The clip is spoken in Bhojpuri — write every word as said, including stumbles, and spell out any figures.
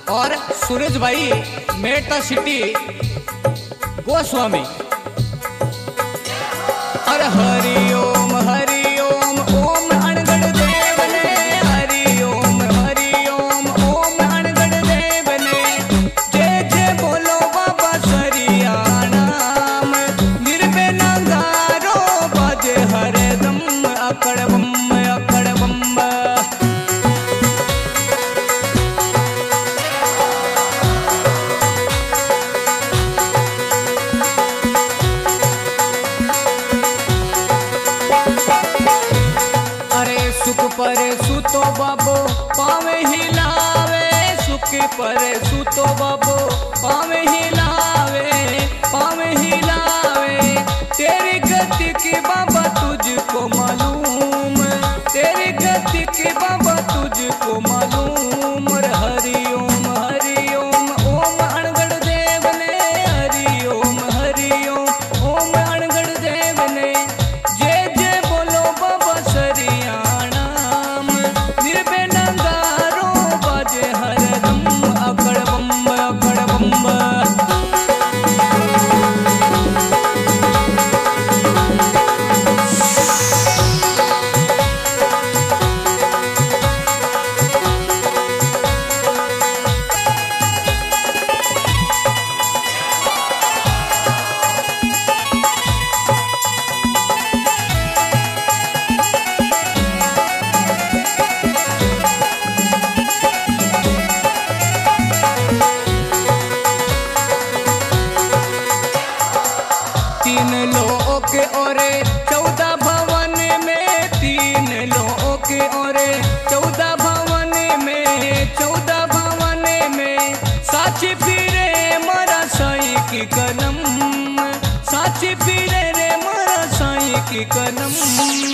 और सूरज भाई मेटा सिटी गोस्वामी। अरे हरि ओम हरि ओम ओम अणगढ़ देव ने, हरि ओम हरि ओम ओम अणगढ़ देव ने। जय जय बोलो बाबा सरिया नाम, निर्भय नगारो बाजे हरदम, अकड़ बम अकड़ बम। सुख पर सुतो बाबो पावे हिलावे, सुख पर सुतो बाबो पावे हिलावे, पावे हिलावे। तेरी गति की बाबा तुझको मालूम, तेरी गति की बाबा तुझको मालूम। हरि ओम हरि ओम ओम अणगढ़ देव ने, हरि ओम हरि ओम ओम अणगढ़ देव ने। जय जय बोलो बाबा सरिया तीन लोक और चौदह भवन में, तीन लोक और चौदह भवन में, चौदह भवन में। साची फिरे मरा साई की कलम, साची फिरे रे मरा साई की कलम।